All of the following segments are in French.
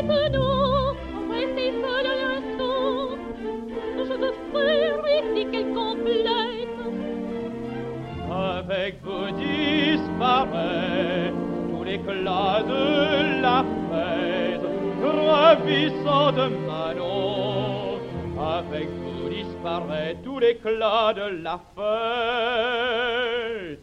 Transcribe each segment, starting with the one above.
maintenant, restez seul un instant. Je veux faire ici qu'elle complète. Avec vous disparaît tout l'éclat de la fête, ravissant de Manon. Avec vous disparaît tout l'éclat de la fête.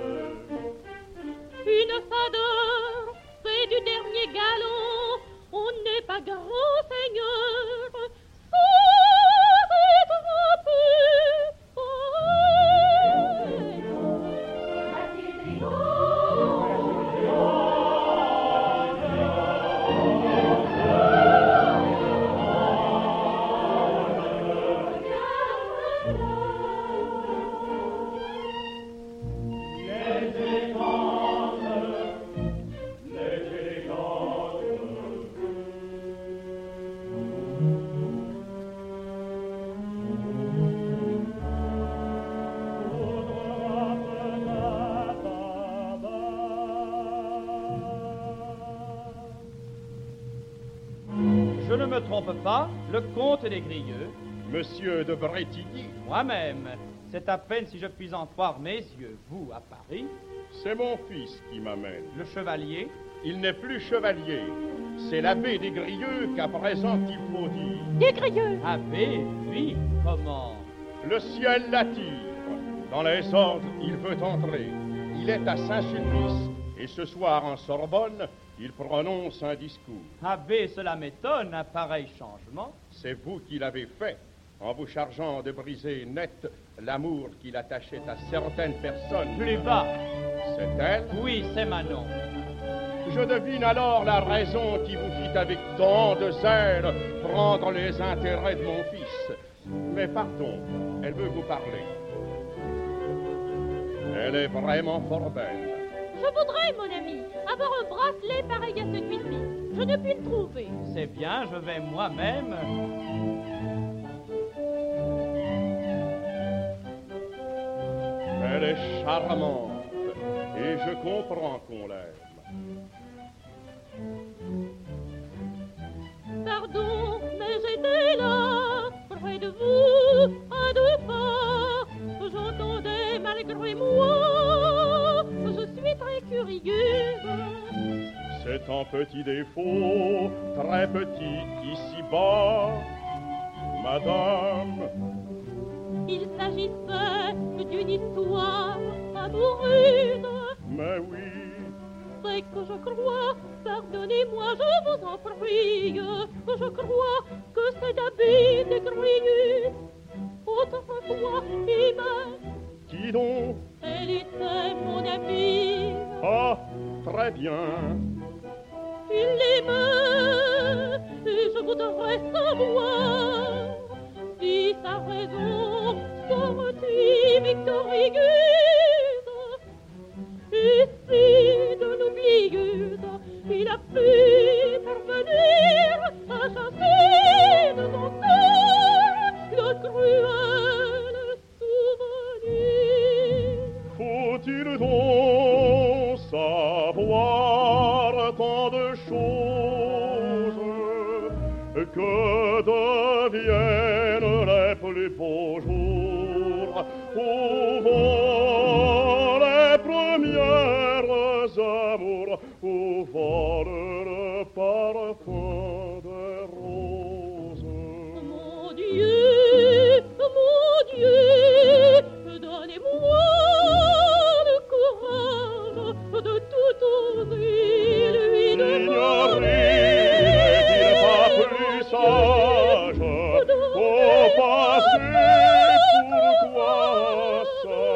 Une fadeur, c'est du dernier galon. On n'est pas grand seigneur sans être un peu Je ne me trompe pas, le comte des Grieux. Monsieur de Bretigny. Moi-même. C'est à peine si je puis en croire mes yeux. Vous, à Paris. C'est mon fils qui m'amène. Le chevalier. Il n'est plus chevalier. C'est l'abbé des Grieux qu'à présent il faut dire. Des Grieux. Abbé, oui, comment? Le ciel l'attire. Dans les ordres, il veut entrer. Il est à Saint-Sulpice. Et ce soir, en Sorbonne, il prononce un discours. Abbé, cela m'étonne, un pareil changement. C'est vous qui l'avez fait, en vous chargeant de briser net l'amour qu'il attachait à certaines personnes. Plus bas. C'est elle? Oui, c'est Manon. Je devine alors la raison qui vous fit avec tant de zèle prendre les intérêts de mon fils. Mais pardon, elle veut vous parler. Elle est vraiment fort belle. Je voudrais, mon ami, avoir un bracelet pareil à celui-ci. Je ne puis le trouver. C'est bien, je vais moi-même. Elle est charmante et je comprends qu'on l'aime. Pardon, mais j'étais là, près de vous, à deux pas. J'entendais malgré moi, je suis très curieuse. C'est un petit défaut, très petit ici-bas, madame. Il s'agissait d'une histoire amoureuse. Mais oui, C'est que je crois, pardonnez-moi, je vous en prie, je crois que c'est d'abbé des Grieux. Autrefois, il m'a... qui donc? Elle était mon amie. Ah, très bien. Il l'aimait et je voudrais savoir si sa raison sortit victorieuse et si de l'oublieuse il a pu parvenir à chasser de son cœur le cruel souvenir. Faut-il donc savoir tant de choses que deviennent les plus beaux jours où vont les premières amours, où vole le parfum des roses. Mon Dieu, donnez-moi le courage de tout oser, lui N'est-il pas plus sage au passé, pourquoi ça